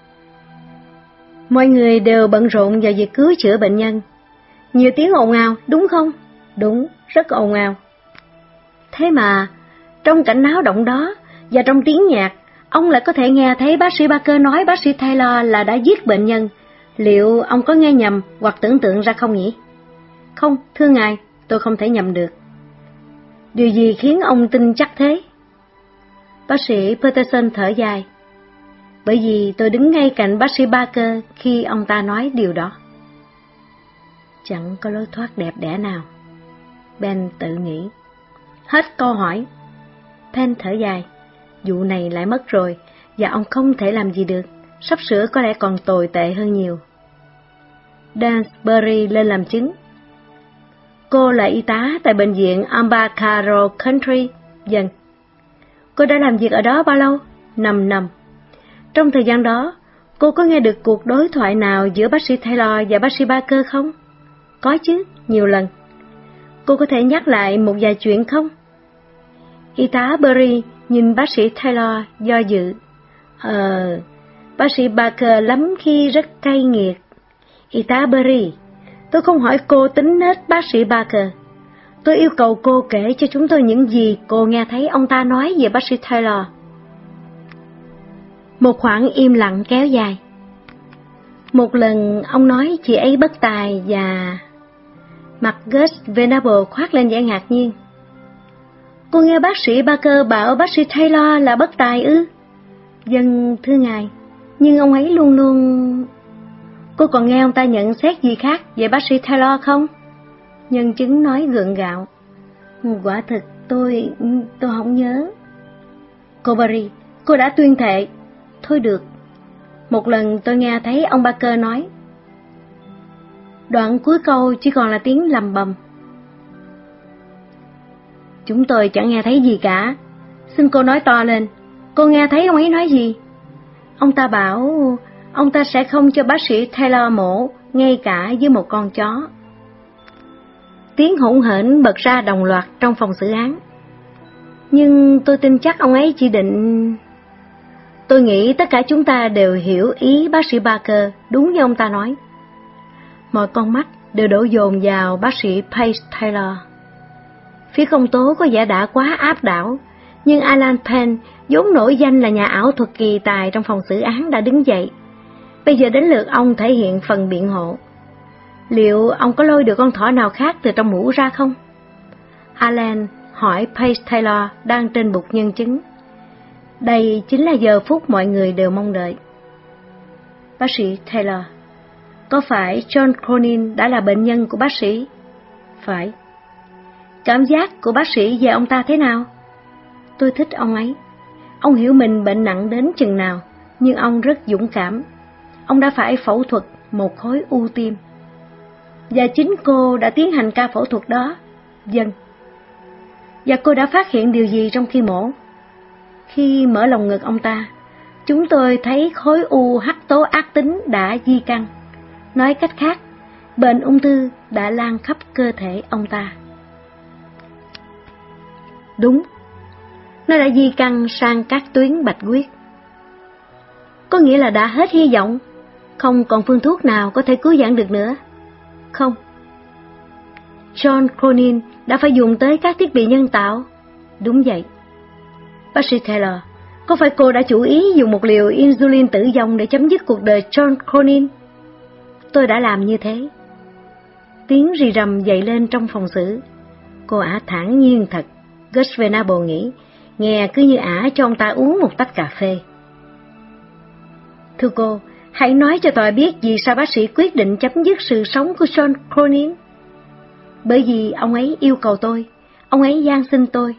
Mọi người đều bận rộn vào việc cứu chữa bệnh nhân. Nhiều tiếng ồn ào, đúng không? Đúng, rất ồn ào. Thế mà, trong cảnh náo động đó và trong tiếng nhạc, ông lại có thể nghe thấy bác sĩ Parker nói bác sĩ Taylor là đã giết bệnh nhân. Liệu ông có nghe nhầm hoặc tưởng tượng ra không nhỉ? Không, thưa ngài, tôi không thể nhầm được. Điều gì khiến ông tin chắc thế? Bác sĩ Peterson thở dài. Bởi vì tôi đứng ngay cạnh bác sĩ Parker khi ông ta nói điều đó. Chẳng có lối thoát đẹp đẽ nào. Ben tự nghĩ. Hết câu hỏi. Penn thở dài. Vụ này lại mất rồi, và ông không thể làm gì được. Sắp sửa có lẽ còn tồi tệ hơn nhiều. Dansbury lên làm chứng. Cô là y tá tại bệnh viện Embarcadero Country. Vâng. Cô đã làm việc ở đó bao lâu? 5 năm. Trong thời gian đó, Cô có nghe được cuộc đối thoại nào giữa bác sĩ Taylor và bác sĩ Barker không? Có chứ, nhiều lần. Cô có thể nhắc lại một vài chuyện không? Y tá Berry nhìn bác sĩ Taylor do dự. Bác sĩ Barker lắm khi rất cay nghiệt. Y tá Berry, tôi không hỏi cô tính nết bác sĩ Barker. Tôi yêu cầu cô kể cho chúng tôi những gì cô nghe thấy ông ta nói về bác sĩ Taylor. Một khoảng im lặng kéo dài. Một lần ông nói chị ấy bất tài và... Mặt Gus Venable khoác lên vẻ ngạc nhiên. Cô nghe bác sĩ Barker bảo bác sĩ Taylor là bất tài ư? Vâng, thưa ngài, nhưng ông ấy luôn luôn... Cô còn nghe ông ta nhận xét gì khác về bác sĩ Taylor không? Nhân chứng nói gượng gạo. Quả thực tôi không nhớ. Cô Berry, cô đã tuyên thệ. Thôi được. Một lần tôi nghe thấy ông Barker nói. Đoạn cuối câu chỉ còn là tiếng lầm bầm. Chúng tôi chẳng nghe thấy gì cả. Xin cô nói to lên. Cô nghe thấy ông ấy nói gì? Ông ta bảo ông ta sẽ không cho bác sĩ Taylor mổ, ngay cả với một con chó. Tiếng hỗn hển bật ra đồng loạt trong phòng xử án. Nhưng tôi tin chắc ông ấy chỉ định... Tôi nghĩ tất cả chúng ta đều hiểu ý bác sĩ Barker đúng như ông ta nói. Mọi con mắt đều đổ dồn vào bác sĩ Pace Taylor. Phía công tố có vẻ đã quá áp đảo, nhưng Alan Penn, vốn nổi danh là nhà ảo thuật kỳ tài trong phòng xử án, đã đứng dậy. Bây giờ đến lượt ông thể hiện phần biện hộ. Liệu ông có lôi được con thỏ nào khác từ trong mũ ra không? Alan hỏi Pace Taylor đang trên bục nhân chứng. Đây chính là giờ phút mọi người đều mong đợi. Bác sĩ Taylor, có phải John Cronin đã là bệnh nhân của bác sĩ? Phải. Cảm giác của bác sĩ về ông ta thế nào? Tôi thích ông ấy. Ông hiểu mình bệnh nặng đến chừng nào, nhưng ông rất dũng cảm. Ông đã phải phẫu thuật một khối u tim. Và chính cô đã tiến hành ca phẫu thuật đó. Vâng. Và cô đã phát hiện điều gì trong khi mổ? Khi mở lồng ngực ông ta, chúng tôi thấy khối u hắc tố ác tính đã di căn. Nói cách khác, bệnh ung thư đã lan khắp cơ thể ông ta. Đúng, nó đã di căn sang các tuyến bạch huyết. Có nghĩa là đã hết hy vọng, không còn phương thuốc nào có thể cứu vãn được nữa. Không. John Cronin đã phải dùng tới các thiết bị nhân tạo. Đúng vậy. Bác sĩ Taylor, có phải cô đã chủ ý dùng một liều insulin tử vong để chấm dứt cuộc đời John Cronin? Tôi đã làm như thế. Tiếng rì rầm dậy lên trong phòng xử. Cô ả thản nhiên thật, Gus Venable nghĩ, nghe cứ như ả cho ông ta uống một tách cà phê. Thưa cô, hãy nói cho tòa biết vì sao bác sĩ quyết định chấm dứt sự sống của John Cronin. Bởi vì ông ấy yêu cầu tôi, ông ấy van xin tôi.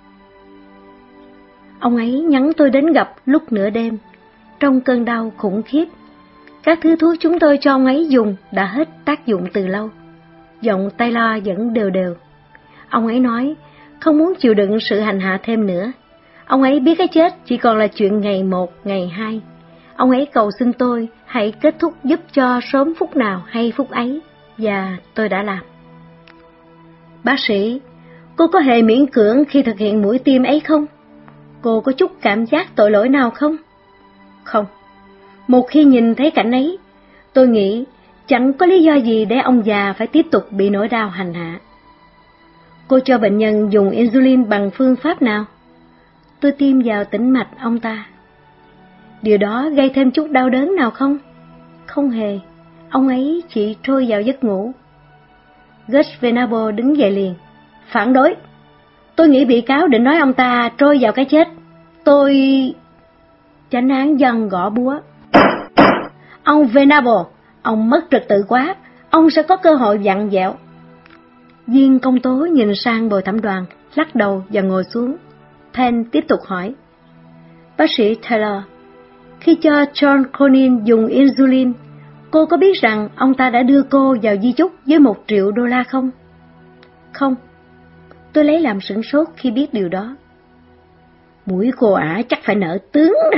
Ông ấy nhắn tôi đến gặp lúc nửa đêm, trong cơn đau khủng khiếp. Các thứ thuốc chúng tôi cho ông ấy dùng đã hết tác dụng từ lâu. Giọng Taylor vẫn đều đều. Ông ấy nói không muốn chịu đựng sự hành hạ thêm nữa. Ông ấy biết cái chết chỉ còn là chuyện ngày 1, ngày 2. Ông ấy cầu xin tôi hãy kết thúc giúp cho sớm phút nào hay phút ấy, và tôi đã làm. Bác sĩ, cô có hề miễn cưỡng khi thực hiện mũi tiêm ấy không? Cô có chút cảm giác tội lỗi nào không? Không. Một khi nhìn thấy cảnh ấy, tôi nghĩ chẳng có lý do gì để ông già phải tiếp tục bị nỗi đau hành hạ. Cô cho bệnh nhân dùng insulin bằng phương pháp nào? Tôi tiêm vào tĩnh mạch ông ta. Điều đó gây thêm chút đau đớn nào không? Không hề, ông ấy chỉ trôi vào giấc ngủ. Gus Venable đứng dậy liền. Phản đối. Tôi nghĩ bị cáo định nói ông ta trôi vào cái chết. Tôi... Chánh án dần gõ búa. Ông Venable, ông mất trật tự quá, ông sẽ có cơ hội vặn vẹo. Viên công tố nhìn sang bồi thẩm đoàn, lắc đầu và ngồi xuống. Penn tiếp tục hỏi. Bác sĩ Taylor, khi cho John Cronin dùng insulin, cô có biết rằng ông ta đã đưa cô vào di chúc với $1 triệu không? Không. Tôi lấy làm sửng sốt khi biết điều đó. Mũi cô ả chắc phải nở tướng ra.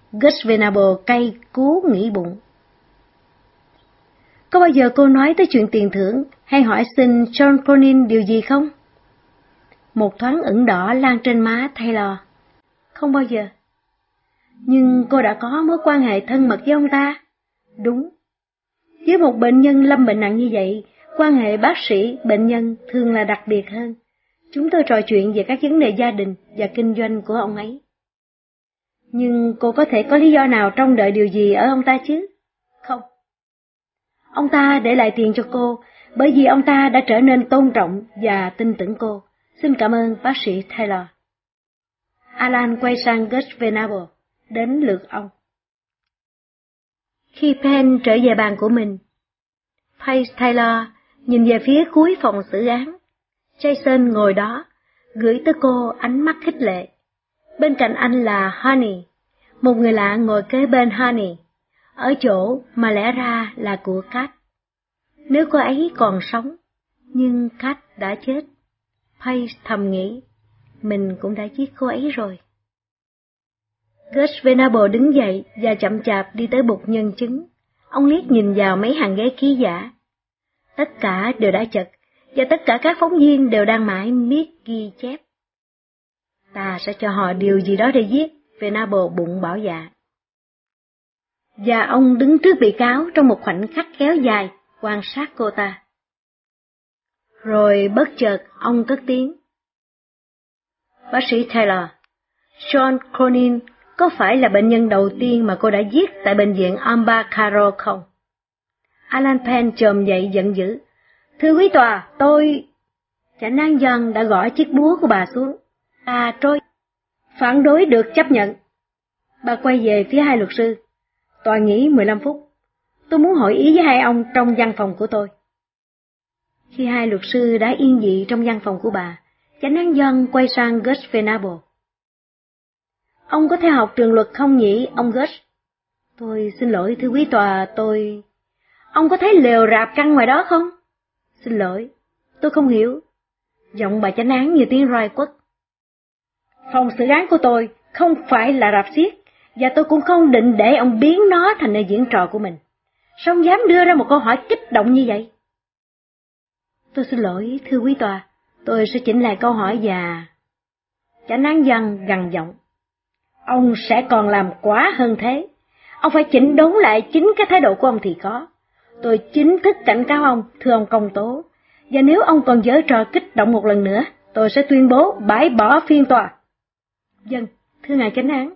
Gus Venable cay cú nghĩ bụng. Có bao giờ cô nói tới chuyện tiền thưởng hay hỏi xin John Cronin điều gì không? Một thoáng ửng đỏ lan trên má Taylor. Không bao giờ. Nhưng cô đã có mối quan hệ thân mật với ông ta. Đúng. Với một bệnh nhân lâm bệnh nặng như vậy, quan hệ bác sĩ, bệnh nhân thường là đặc biệt hơn. Chúng tôi trò chuyện về các vấn đề gia đình và kinh doanh của ông ấy. Nhưng cô có thể có lý do nào trông đợi điều gì ở ông ta chứ? Không. Ông ta để lại tiền cho cô, bởi vì ông ta đã trở nên tôn trọng và tin tưởng cô. Xin cảm ơn bác sĩ Taylor. Alan quay sang Gus Venable, đến lượt ông. Khi Penn trở về bàn của mình, Paige Taylor nhìn về phía cuối phòng xử án. Jason ngồi đó, gửi tới cô ánh mắt khích lệ. Bên cạnh anh là Honey, một người lạ ngồi kế bên Honey, ở chỗ mà lẽ ra là của Kat. Nếu cô ấy còn sống, nhưng Kat đã chết. Paige thầm nghĩ, mình cũng đã giết cô ấy rồi. Gus Venable đứng dậy và chậm chạp đi tới bục nhân chứng. Ông liếc nhìn vào mấy hàng ghế ký giả. Tất cả đều đã chật, và tất cả các phóng viên đều đang mãi miết ghi chép. Ta sẽ cho họ điều gì đó để viết, Venable bụng bảo dạ. Và ông đứng trước bị cáo trong một khoảnh khắc kéo dài, quan sát cô ta. Rồi bất chợt ông cất tiếng. Bác sĩ Taylor, John Cronin có phải là bệnh nhân đầu tiên mà cô đã giết tại bệnh viện Amba Caro không? Alan Penn chồm dậy giận dữ. Thưa quý tòa, tôi... Chánh án dân đã gõ chiếc búa của bà xuống. Ta trôi. Phản đối được chấp nhận. Bà quay về phía hai luật sư. Tòa nghỉ 15 phút. Tôi muốn hội ý với hai ông trong văn phòng của tôi. Khi hai luật sư đã yên vị trong văn phòng của bà, chánh án dân quay sang Gus Venable. Ông có theo học trường luật không nhỉ, ông Gus? Tôi xin lỗi thưa quý tòa, tôi... Ông có thấy lều rạp căng ngoài đó không? Xin lỗi, tôi không hiểu. Giọng bà chánh án như tiếng roi quất. Phòng xử án của tôi không phải là rạp xiếc, và tôi cũng không định để ông biến nó thành nơi diễn trò của mình. Sao ông dám đưa ra một câu hỏi kích động như vậy? Tôi xin lỗi, thưa quý tòa, tôi sẽ chỉnh lại câu hỏi và... Chánh án dân gằn giọng. Ông sẽ còn làm quá hơn thế. Ông phải chỉnh đốn lại chính cái thái độ của ông thì có. Tôi chính thức cảnh cáo ông, thưa ông công tố. Và nếu ông còn giở trò kích động một lần nữa, tôi sẽ tuyên bố bãi bỏ phiên tòa. Vâng, thưa ngài chánh án.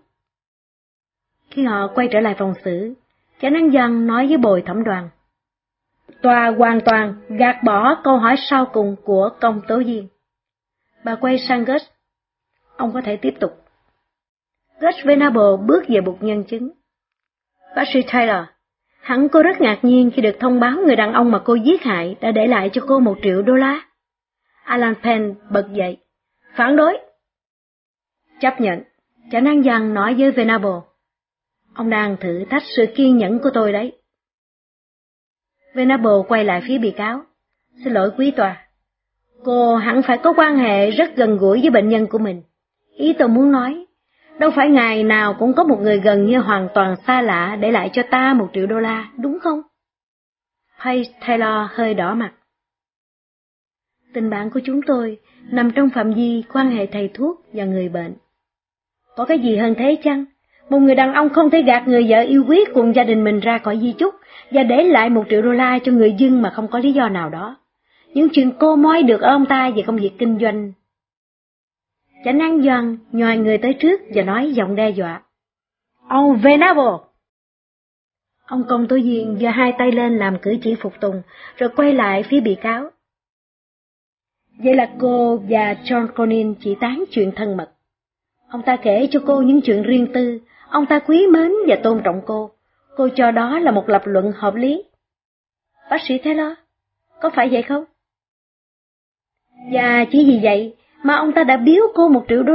Khi họ quay trở lại phòng xử, chánh án dân nói với bồi thẩm đoàn. Tòa hoàn toàn gạt bỏ câu hỏi sau cùng của công tố viên. Bà quay sang Gus. Ông có thể tiếp tục. Gus Venable bước về bục nhân chứng. Bác sĩ Taylor, hẳn cô rất ngạc nhiên khi được thông báo người đàn ông mà cô giết hại đã để lại cho cô $1 triệu. Alan Penn bật dậy. Phản đối. Chấp nhận. Chánh án dân nói với Venable. Ông đang thử thách sự kiên nhẫn của tôi đấy. Venable quay lại phía bị cáo. Xin lỗi quý tòa. Cô hẳn phải có quan hệ rất gần gũi với bệnh nhân của mình. Ý tôi muốn nói, đâu phải ngày nào cũng có một người gần như hoàn toàn xa lạ để lại cho ta $1 triệu, đúng không? Paige Taylor hơi đỏ mặt. Tình bạn của chúng tôi nằm trong phạm vi quan hệ thầy thuốc và người bệnh. Có cái gì hơn thế chăng? Một người đàn ông không thể gạt người vợ yêu quý cùng gia đình mình ra khỏi di chúc và để lại $1 triệu cho người dân mà không có lý do nào đó. Những chuyện cô moi được ở ông ta về công việc kinh doanh. Chánh án dân nhòi người tới trước và nói giọng đe dọa. Ông Venable! Ông công tố viên giơ hai tay lên làm cử chỉ phục tùng, rồi quay lại phía bị cáo. Vậy là cô và John Cronin chỉ tán chuyện thân mật. Ông ta kể cho cô những chuyện riêng tư, ông ta quý mến và tôn trọng cô. Cô cho đó là một lập luận hợp lý. Bác sĩ Taylor, có phải vậy không? Và chỉ vì vậy mà ông ta đã biếu cô $1 triệu.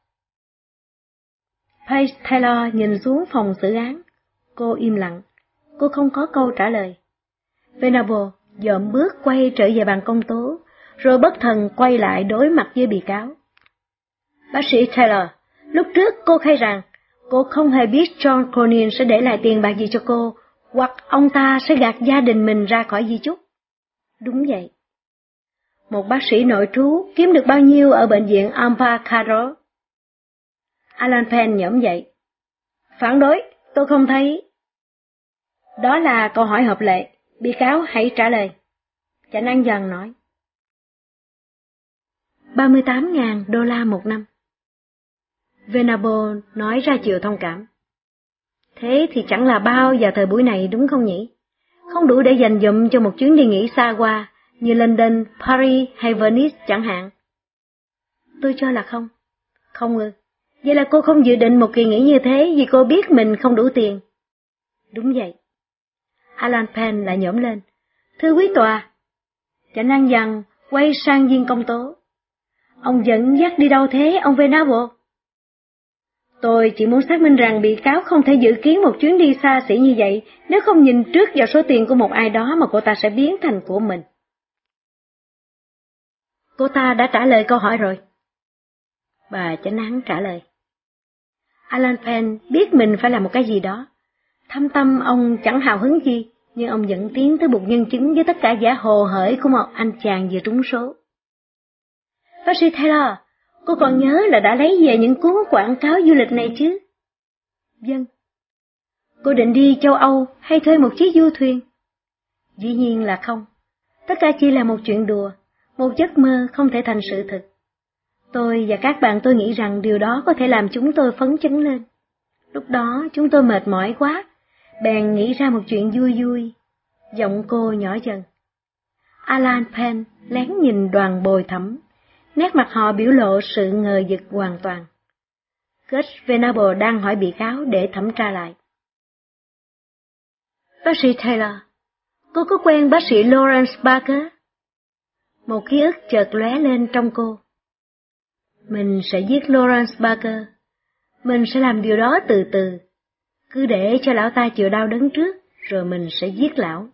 Paige Taylor nhìn xuống phòng xử án. Cô im lặng. Cô không có câu trả lời. Venable dợm bước quay trở về bàn công tố, rồi bất thần quay lại đối mặt với bị cáo. Bác sĩ Taylor, lúc trước cô khai rằng Cô không hề biết John Cronin sẽ để lại tiền bạc gì cho cô, hoặc ông ta sẽ gạt gia đình mình ra khỏi di chúc. Đúng vậy. Một bác sĩ nội trú kiếm được bao nhiêu ở bệnh viện Ampacaro? Alan Penn nhổm dậy. Phản đối, tôi không thấy. Đó là câu hỏi hợp lệ, bị cáo hãy trả lời. Chánh án dần nói. 38.000 đô la một năm. Venable nói ra chiều thông cảm. Thế thì chẳng là bao vào thời buổi này đúng không nhỉ? Không đủ để dành dụm cho một chuyến đi nghỉ xa hoa như London, Paris hay Venice chẳng hạn. Tôi cho là không. Không ư? Vậy là cô không dự định một kỳ nghỉ như thế vì cô biết mình không đủ tiền. Đúng vậy. Alan Penn lại nhổm lên. Thưa quý tòa. Chánh án dần quay sang viên công tố. Ông dẫn dắt đi đâu thế, ông Venable? Tôi chỉ muốn xác minh rằng bị cáo không thể dự kiến một chuyến đi xa xỉ như vậy nếu không nhìn trước vào số tiền của một ai đó mà cô ta sẽ biến thành của mình. Cô ta đã trả lời câu hỏi rồi. Bà chánh án trả lời. Alan Penn biết mình phải làm một cái gì đó. Thâm tâm ông chẳng hào hứng gì, nhưng ông vẫn tiến tới bục nhân chứng với tất cả vẻ hồ hởi của một anh chàng vừa trúng số. Bác sĩ Taylor, cô còn nhớ là đã lấy về những cuốn quảng cáo du lịch này chứ? Vâng. Cô định đi châu Âu hay thuê một chiếc du thuyền? Dĩ nhiên là không. Tất cả chỉ là một chuyện đùa, một giấc mơ không thể thành sự thực. Tôi và các bạn tôi nghĩ rằng điều đó có thể làm chúng tôi phấn chấn lên. Lúc đó chúng tôi mệt mỏi quá, bèn nghĩ ra một chuyện vui vui. Giọng cô nhỏ dần. Alan Penn lén nhìn đoàn bồi thẩm, nét mặt họ biểu lộ sự ngờ vực hoàn toàn. Gus Venable đang hỏi bị cáo để thẩm tra lại. Bác sĩ Taylor, cô có quen bác sĩ Lawrence Barker? Một ký ức chợt lóe lên trong cô. Mình sẽ giết Lawrence Barker. Mình sẽ làm điều đó từ từ. Cứ để cho lão ta chịu đau đớn trước, rồi mình sẽ giết lão.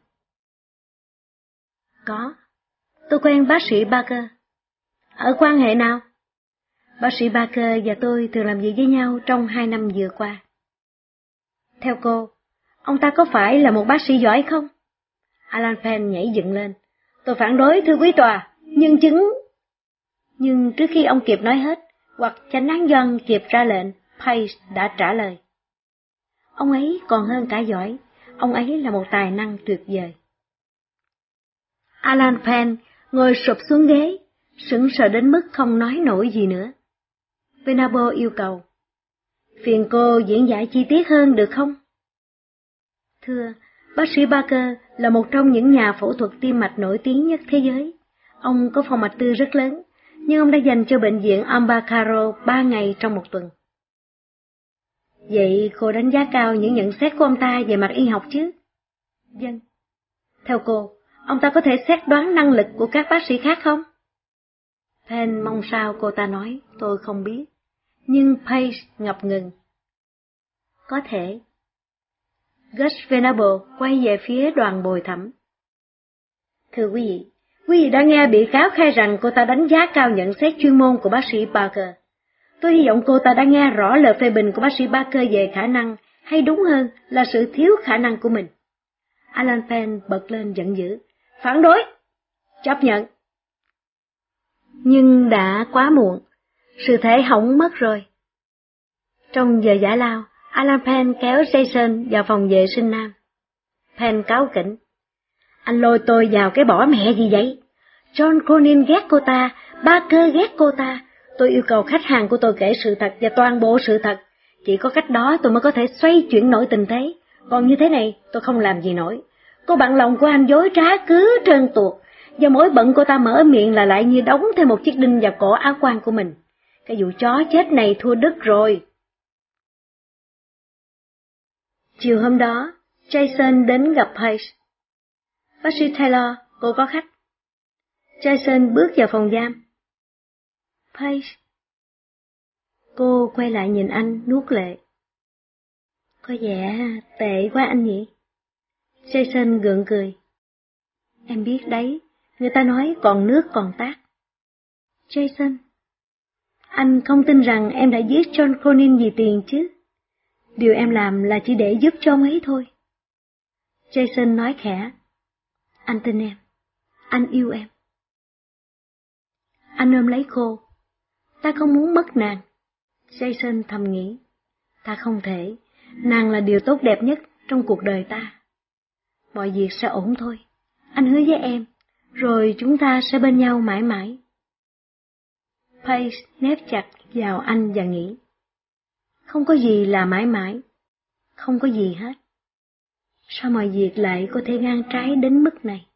Có. Tôi quen bác sĩ Barker. Ở quan hệ nào? Bác sĩ Barker và tôi thường làm việc với nhau trong 2 năm vừa qua. Theo cô, ông ta có phải là một bác sĩ giỏi không? Alan Penn nhảy dựng lên. Tôi phản đối thưa quý tòa, nhân chứng. Nhưng trước khi ông kịp nói hết, hoặc chánh án dân kịp ra lệnh, Pace đã trả lời. Ông ấy còn hơn cả giỏi, ông ấy là một tài năng tuyệt vời. Alan Penn ngồi sụp xuống ghế, sững sờ đến mức không nói nổi gì nữa. Venable yêu cầu. Phiền cô diễn giải chi tiết hơn được không? Thưa, bác sĩ Barker là một trong những nhà phẫu thuật tim mạch nổi tiếng nhất thế giới. Ông có phòng mạch tư rất lớn, nhưng ông đã dành cho bệnh viện Ampacaro 3 ngày trong một tuần. Vậy cô đánh giá cao những nhận xét của ông ta về mặt y học chứ? Vâng. Theo cô, ông ta có thể xét đoán năng lực của các bác sĩ khác không? Penn mong sao cô ta nói, tôi không biết. Nhưng Pace ngập ngừng. Có thể. Gus Venable quay về phía đoàn bồi thẩm. Thưa quý vị đã nghe bị cáo khai rằng cô ta đánh giá cao nhận xét chuyên môn của bác sĩ Barker. Tôi hy vọng cô ta đã nghe rõ lời phê bình của bác sĩ Barker về khả năng, hay đúng hơn là sự thiếu khả năng của mình. Alan Penn bật lên giận dữ. Phản đối! Chấp nhận! Nhưng đã quá muộn. Sự thể hỏng mất rồi. Trong giờ giải lao, Alan Penn kéo Jason vào phòng vệ sinh nam. Penn cáu kỉnh. Anh lôi tôi vào cái bỏ mẹ gì vậy? John Cronin ghét cô ta, Barker ghét cô ta. Tôi yêu cầu khách hàng của tôi kể sự thật và toàn bộ sự thật. Chỉ có cách đó tôi mới có thể xoay chuyển nổi tình thế. Còn như thế này, tôi không làm gì nổi. Cô bạn lòng của anh dối trá cứ trơn tuột. Và mỗi bận cô ta mở miệng là lại như đóng thêm một chiếc đinh vào cổ áo quan của mình. Cái vụ chó chết này thua đứt rồi. Chiều hôm đó, Jason đến gặp Pace. Bác sĩ Taylor, cô có khách. Jason bước vào phòng giam. Pace. Cô quay lại nhìn anh nuốt lệ. Có vẻ tệ quá anh nhỉ? Jason gượng cười. Em biết đấy, người ta nói còn nước còn tát. Jason, anh không tin rằng em đã giết John Cronin vì tiền chứ? Điều em làm là chỉ để giúp cho ông ấy thôi. Jason nói khẽ. Anh tin em. Anh yêu em. Anh ôm lấy cô. Ta không muốn mất nàng. Jason thầm nghĩ. Ta không thể. Nàng là điều tốt đẹp nhất trong cuộc đời ta. Mọi việc sẽ ổn thôi. Anh hứa với em. Rồi chúng ta sẽ bên nhau mãi mãi. Paige nép chặt vào anh và nghĩ. Không có gì là mãi mãi. Không có gì hết. Sao mọi việc lại có thể ngang trái đến mức này?